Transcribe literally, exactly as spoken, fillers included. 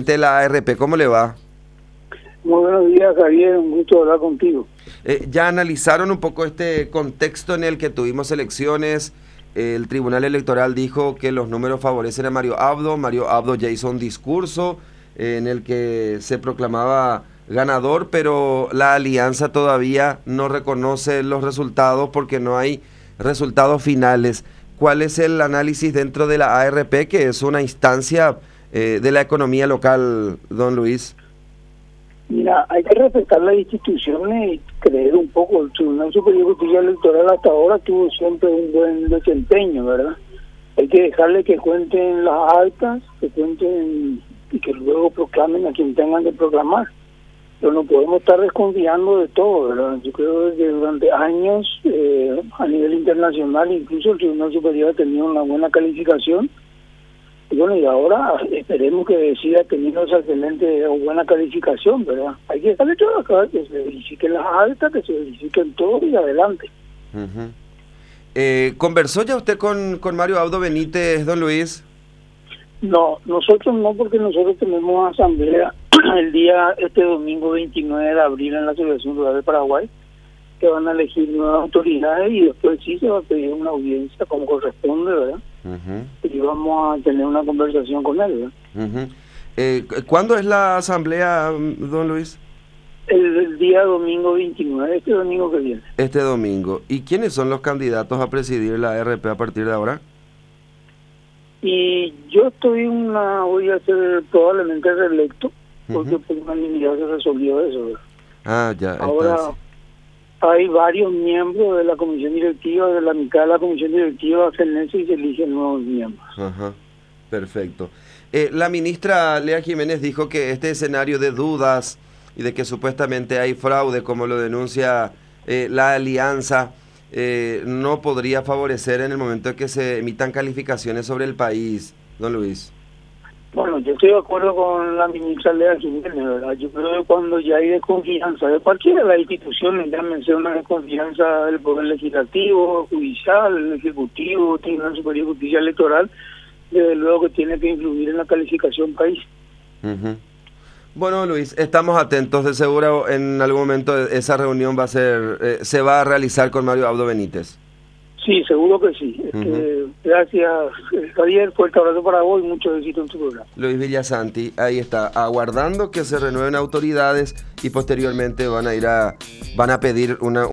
presidente de la A R P. ¿Cómo le va? Muy buenos días, Javier. Un gusto hablar contigo. Eh, ¿Ya analizaron un poco este contexto en el que tuvimos elecciones? Eh, el Tribunal Electoral dijo que los números favorecen a Mario Abdo. Mario Abdo ya hizo un discurso eh, en el que se proclamaba ganador, pero la alianza todavía no reconoce los resultados porque no hay resultados finales. ¿Cuál es el análisis dentro de la A R P, que es una instancia eh, de la economía local, don Luis? Mira, hay que respetar las instituciones y creer un poco. El Tribunal Superior de Justicia Electoral hasta ahora tuvo siempre un buen desempeño, ¿verdad? Hay que dejarle que cuenten las actas, que cuenten y que luego proclamen a quien tengan que proclamar. Pero no podemos estar desconfiando de todo, ¿verdad? Yo creo que durante años, eh, a nivel internacional, incluso el Tribunal Superior ha tenido una buena calificación. Y bueno, y ahora esperemos que siga teniendo esa excelente o buena calificación, ¿verdad? Hay que dejarle todo acá, que se verifiquen las altas, que se verifiquen todo y adelante. Uh-huh. eh, ¿Conversó ya usted con, con Mario Abdo Benítez, don Luis? No, nosotros no, porque nosotros tenemos asamblea el día, este domingo veintinueve de abril en la Asociación Rural de Paraguay, que van a elegir nuevas autoridades y después sí se va a pedir una audiencia como corresponde, ¿verdad? Uh-huh. Y vamos a tener una conversación con él, ¿verdad? Uh-huh. eh, ¿Cuándo es la asamblea, don Luis? El, el día domingo veintinueve, este domingo que viene. Este domingo. ¿Y quiénes son los candidatos a presidir la A R P a partir de ahora? Y yo estoy una, voy a ser probablemente reelecto, porque uh-huh. por unanimidad se resolvió eso, ¿verdad? Ah, ya. Ahora está, sí. Hay varios miembros de la comisión directiva, de la mitad de la comisión directiva fenece y se eligen nuevos miembros. Ajá, perfecto. Eh, la ministra Lea Jiménez dijo que este escenario de dudas y de que supuestamente hay fraude, como lo denuncia eh, la alianza, eh, no podría favorecer en el momento en que se emitan calificaciones sobre el país, don Luis. Bueno, yo estoy de acuerdo con la ministra Lea Jiménez, ¿verdad? Yo creo que cuando ya hay desconfianza de cualquiera de las instituciones, llámense una desconfianza del Poder Legislativo, Judicial, Ejecutivo, Tribunal Superior de Justicia Electoral, desde luego que tiene que influir en la calificación país. Uh-huh. Bueno, Luis, estamos atentos. De seguro en algún momento esa reunión va a ser, eh, se va a realizar con Mario Abdo Benítez. Sí, seguro que sí. Uh-huh. Este, gracias, Javier. Fuerte abrazo para vos y mucho éxito en tu programa. Luis Villasanti, ahí está, aguardando que se renueven autoridades y posteriormente van a ir a, van a pedir una